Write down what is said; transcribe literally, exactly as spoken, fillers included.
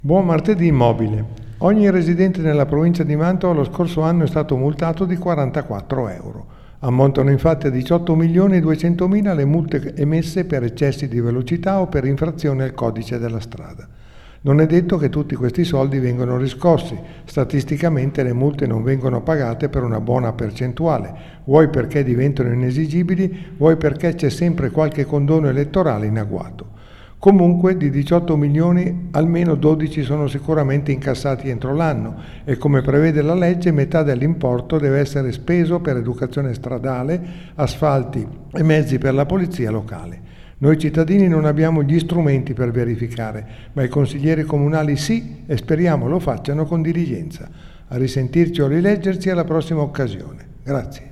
Buon martedì immobile. Ogni residente nella provincia di Mantova lo scorso anno è stato multato di quarantaquattro euro. Ammontano infatti a diciotto milioni e duecentomila le multe emesse per eccessi di velocità o per infrazione al codice della strada. Non è detto che tutti questi soldi vengano riscossi. Statisticamente le multe non vengono pagate per una buona percentuale, vuoi perché diventano inesigibili, vuoi perché c'è sempre qualche condono elettorale in agguato. Comunque di diciotto milioni almeno dodici sono sicuramente incassati entro l'anno e come prevede la legge metà dell'importo deve essere speso per educazione stradale, asfalti e mezzi per la polizia locale. Noi cittadini non abbiamo gli strumenti per verificare, ma i consiglieri comunali sì e speriamo lo facciano con diligenza. A risentirci o rileggerci alla prossima occasione. Grazie.